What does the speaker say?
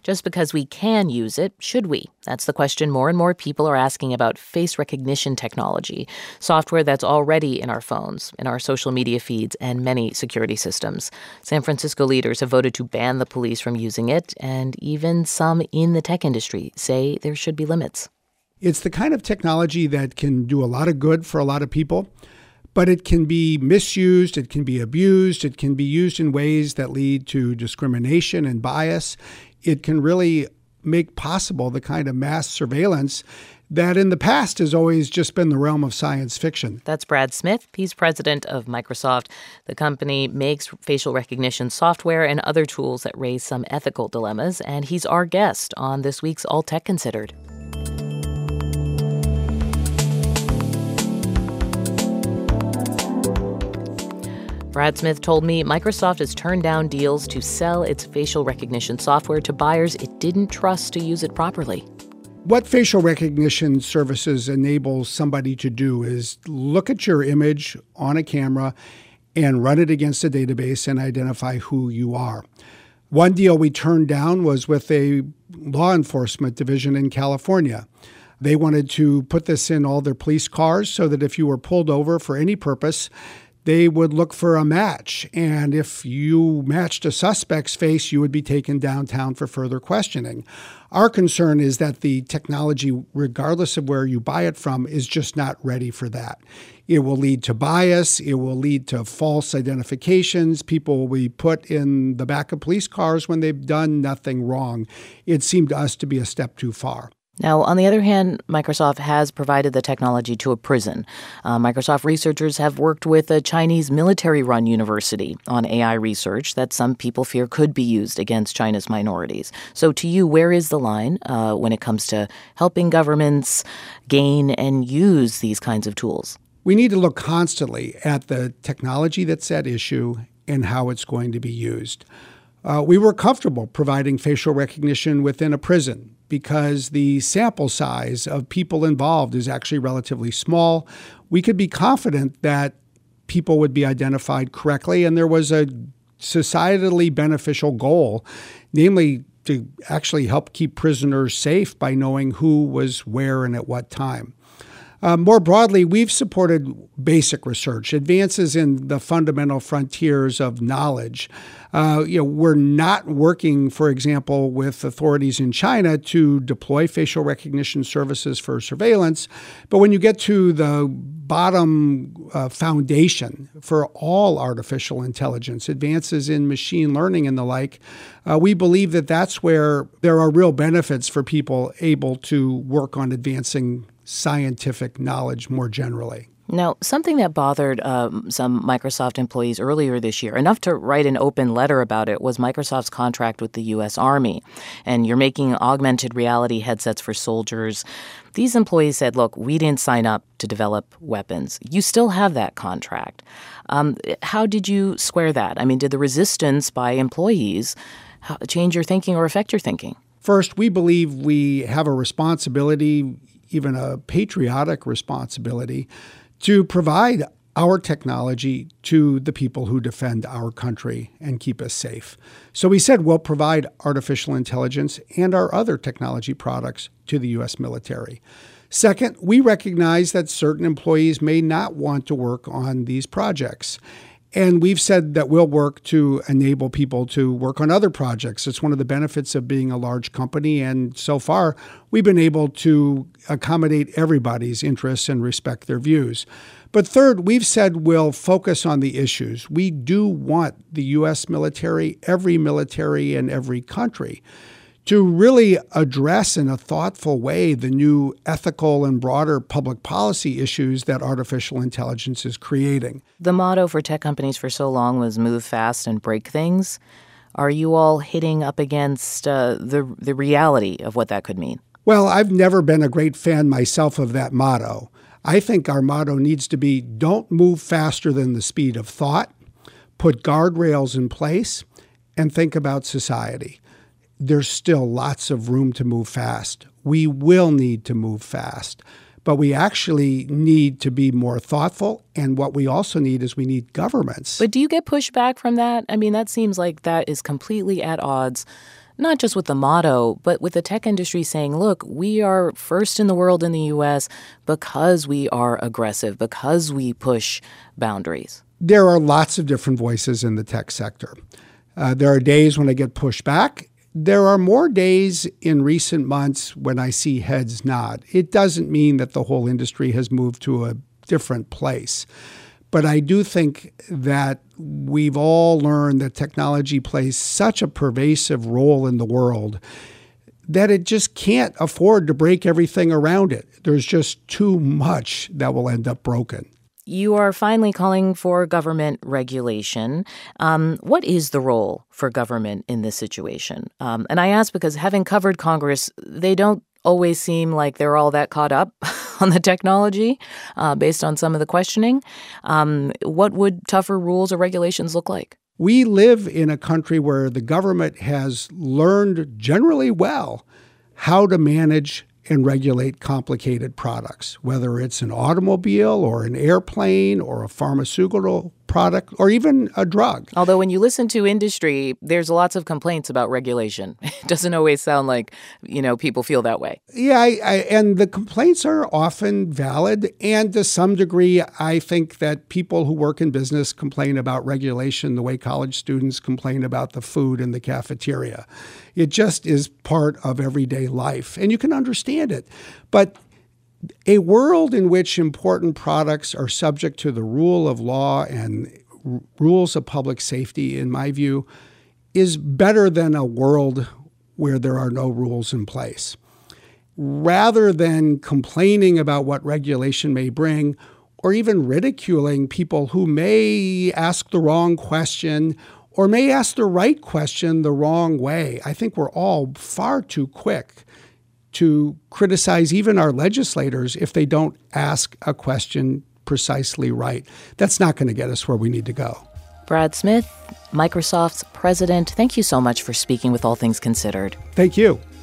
Just because we can use it, should we? That's the question more and more people are asking about face recognition technology, software that's already in our phones, in our social media feeds, and many security systems. San Francisco leaders have voted to ban the police from using it, and even some in the tech industry say there should be limits. It's the kind of technology that can do a lot of good for a lot of people, but it can be misused, it can be abused, it can be used in ways that lead to discrimination and bias. It can really make possible the kind of mass surveillance that in the past has always just been the realm of science fiction. That's Brad Smith. He's president of Microsoft. The company makes facial recognition software and other tools that raise some ethical dilemmas, and he's our guest on this week's All Tech Considered. Brad Smith told me Microsoft has turned down deals to sell its facial recognition software to buyers it didn't trust to use it properly. What facial recognition services enable somebody to do is look at your image on a camera and run it against a database and identify who you are. One deal we turned down was with a law enforcement division in California. They wanted to put this in all their police cars so that if you were pulled over for any purpose, they would look for a match. And if you matched a suspect's face, you would be taken downtown for further questioning. Our concern is that the technology, regardless of where you buy it from, is just not ready for that. It will lead to bias. It will lead to false identifications. People will be put in the back of police cars when they've done nothing wrong. It seemed to us to be a step too far. Now, on the other hand, Microsoft has provided the technology to a prison. Microsoft researchers have worked with a Chinese military-run university on AI research that some people fear could be used against China's minorities. So to you, where is the line when it comes to helping governments gain and use these kinds of tools? We need to look constantly at the technology that's at issue and how it's going to be used. We were comfortable providing facial recognition within a prison because the sample size of people involved is actually relatively small. We could be confident that people would be identified correctly, and there was a societally beneficial goal, namely to actually help keep prisoners safe by knowing who was where and at what time. More broadly, we've supported basic research, advances in the fundamental frontiers of knowledge. We're not working, for example, with authorities in China to deploy facial recognition services for surveillance. But when you get to the bottom foundation for all artificial intelligence, advances in machine learning and the like, we believe that that's where there are real benefits for people able to work on advancing scientific knowledge more generally. Now, something that bothered some Microsoft employees earlier this year, enough to write an open letter about it, was Microsoft's contract with the U.S. Army. And you're making augmented reality headsets for soldiers. These employees said, look, we didn't sign up to develop weapons. You still have that contract. How did you square that? I mean, did the resistance by employees change your thinking or affect your thinking? First, we believe we have a responsibility, even a patriotic responsibility, to provide our technology to the people who defend our country and keep us safe. So we said we'll provide artificial intelligence and our other technology products to the U.S. military. Second, we recognize that certain employees may not want to work on these projects. And we've said that we'll work to enable people to work on other projects. It's one of the benefits of being a large company. And so far, we've been able to accommodate everybody's interests and respect their views. But third, we've said we'll focus on the issues. We do want the U.S. military, in every country, to really address in a thoughtful way the new ethical and broader public policy issues that artificial intelligence is creating. The motto for tech companies for so long was move fast and break things. Are you all hitting up against the reality of what that could mean? Well, I've never been a great fan myself of that motto. I think our motto needs to be don't move faster than the speed of thought, put guardrails in place, and think about society. There's still lots of room to move fast. We will need to move fast, but we actually need to be more thoughtful. And what we also need is we need governments. But do you get pushback from that? I mean, that seems like that is completely at odds Not just with the motto, but with the tech industry saying, look, we are first in the world in the U.S. because we are aggressive, because we push boundaries? There are lots of different voices in the tech sector. There are days when I get pushed back. There are more days in recent months when I see heads nod. It doesn't mean that the whole industry has moved to a different place. But I do think that we've all learned that technology plays such a pervasive role in the world that it just can't afford to break everything around it. There's just too much that will end up broken. You are finally calling for government regulation. What is the role for government in this situation? And I ask because having covered Congress, they don't always seem like they're all that caught up on the technology based on some of the questioning. What would tougher rules or regulations look like? We live in a country where the government has learned generally well how to manage and regulate complicated products, whether it's an automobile or an airplane or a pharmaceutical product or even a drug. Although when you listen to industry, there's lots of complaints about regulation. It doesn't always sound like, people feel that way. Yeah, and the complaints are often valid. And to some degree, I think that people who work in business complain about regulation the way college students complain about the food in the cafeteria. It just is part of everyday life, and you can understand it. But a world in which important products are subject to the rule of law and rules of public safety, in my view, is better than a world where there are no rules in place. Rather than complaining about what regulation may bring, or even ridiculing people who may ask the wrong question or may ask the right question the wrong way, I think we're all far too quick to criticize even our legislators if they don't ask a question precisely right. That's not going to get us where we need to go. Brad Smith, Microsoft's president, thank you so much for speaking with All Things Considered. Thank you.